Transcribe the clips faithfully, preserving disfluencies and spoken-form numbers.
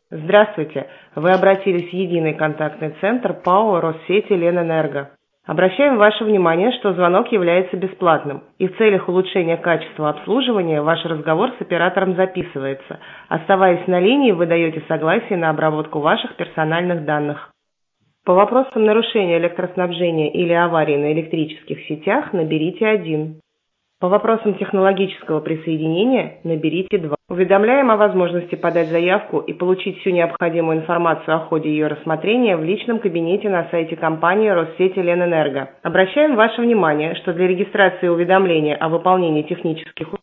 Здравствуйте! Вы обратились в единый контактный центр ПАО «Россети Ленэнерго». Обращаем ваше внимание, что звонок является бесплатным, и в целях улучшения качества обслуживания ваш разговор с оператором записывается. Оставаясь на линии, вы даете согласие на обработку ваших персональных данных. По вопросам нарушения электроснабжения или аварии на электрических сетях наберите один. По вопросам технологического присоединения наберите два. Уведомляем о возможности подать заявку и получить всю необходимую информацию о ходе ее рассмотрения в личном кабинете на сайте компании «Россети Ленэнерго». Обращаем ваше внимание, что для регистрации уведомления о выполнении технических услуг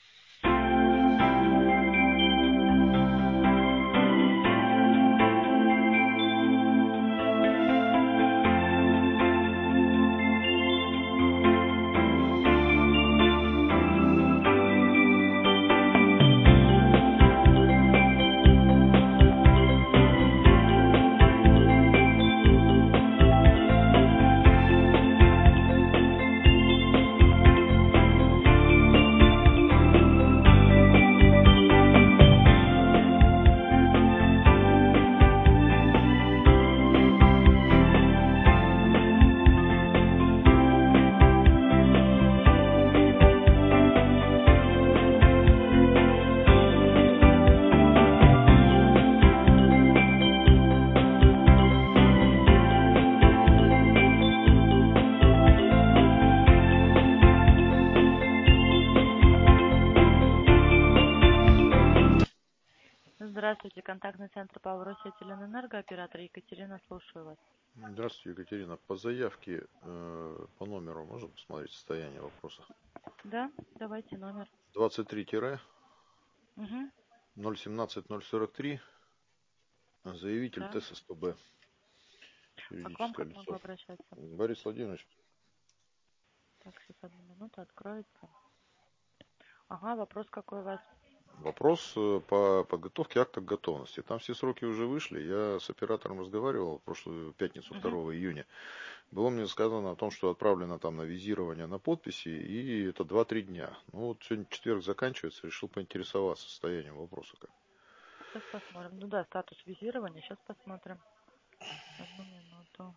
Здравствуйте, контактный центр ПАО «Россети Ленэнерго», оператор Екатерина, слушаю вас. Здравствуйте, Екатерина. По заявке э, по номеру можно посмотреть состояние вопроса? Да, давайте номер. двадцать три Угу. ноль семнадцать ноль сорок три. Заявитель Да. ТЭС СПБ. А к вам Юридическое как могу лицо. обращаться? Борис Владимирович. Так, сейчас одну минуту, откроется. Ага, вопрос какой у вас? Вопрос э, по подготовке акта готовности. Там все сроки уже вышли. Я с оператором разговаривал в прошлую пятницу, Угу. второго июня. Было мне сказано о том, что отправлено там на визирование, на подписи, и это два-три дня. Ну вот сегодня четверг заканчивается, решил поинтересоваться состоянием вопроса. Как. Сейчас посмотрим. Ну да, статус визирования, сейчас посмотрим. Одну минуту.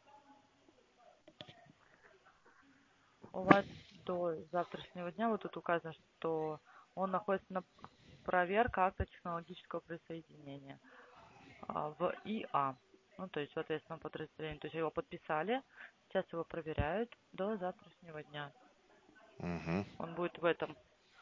У вас до завтрашнего дня, вот тут указано, что он находится на проверке акта технологического присоединения а, в ИА. Ну, то есть, соответственно, подразделение. То есть его подписали, сейчас его проверяют до завтрашнего дня. Угу. Он будет в этом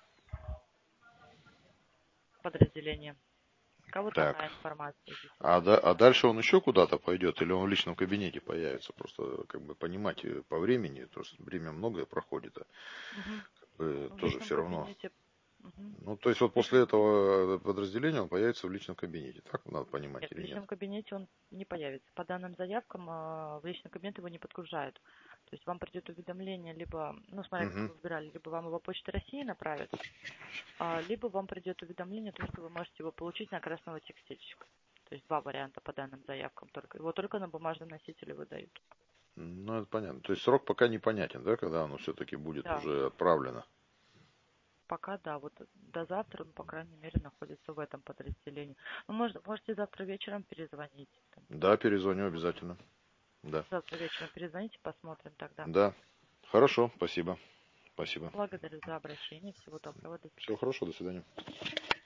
подразделении. У кого Так. такая информация здесь? А, да, а дальше он еще куда-то пойдет, или он в личном кабинете появится? Просто как бы понимать по времени, то есть время многое проходит, а Угу. как бы В тоже личном все равно. кабинете. Угу. Ну, то есть вот после этого подразделения он появится в личном кабинете, так надо понимать Нет, в или нет? личном кабинете он не появится. По данным заявкам в личный кабинет его не подгружают. То есть вам придет уведомление, либо, ну, смотря как Угу. вы выбирали, либо вам его Почта России направят, либо вам придет уведомление о том, что вы можете его получить на красного текстильщика. То есть два варианта по данным заявкам. Только его только на бумажном носителе выдают. Ну, это понятно. То есть срок пока непонятен, да, когда оно все-таки будет Да. уже отправлено? Пока да, вот до завтра он, по крайней мере, находится в этом подразделении. Ну, может, можете завтра вечером перезвонить. Да, перезвоню обязательно. Да. Завтра вечером перезвоните, посмотрим тогда. Да. Хорошо, спасибо. Спасибо. Благодарю за обращение. Всего доброго. До Всего свидания. хорошего, до свидания.